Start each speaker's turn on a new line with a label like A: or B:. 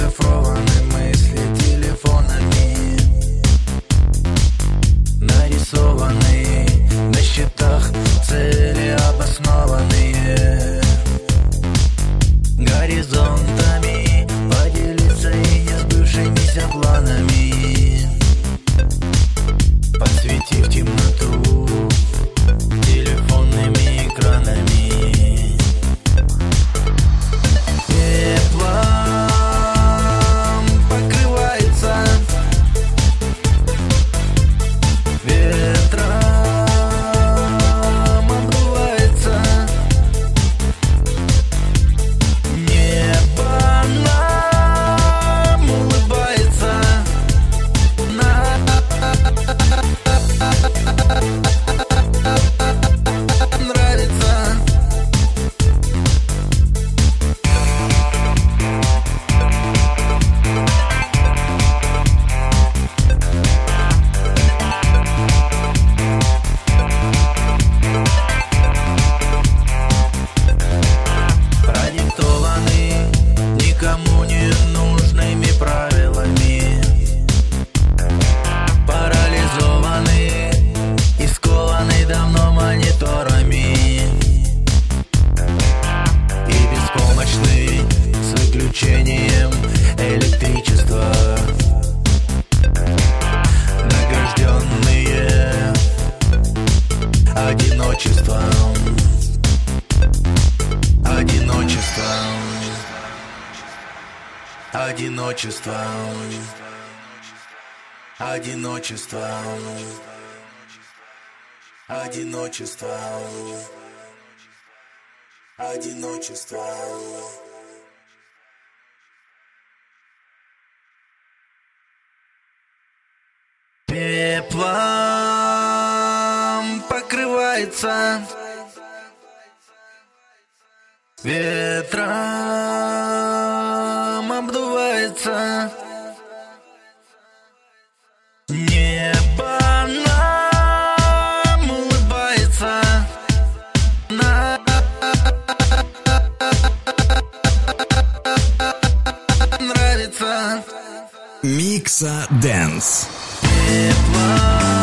A: зашифрованы мысли телефонами, нарисованы на счетах цели обоснованные. Горизонтами поделиться и не сбывшимися планами, подсветив темноту телефонными экранами. Пеплом покрывается ветром, обдувается небо, нам улыбается, нравится. Продиктованы никому не нужными правилами, парализованы и скованы давно мониторами, и беспомощны с выключением электричества, награжденные одиночеством. Одиночеством, одиночеством, одиночеством, одиночеством, одиночеством. Пеплом покрывается ветром, обдувается небо, нам улыбается, нравится.
B: Микса Dance.
A: Пеплом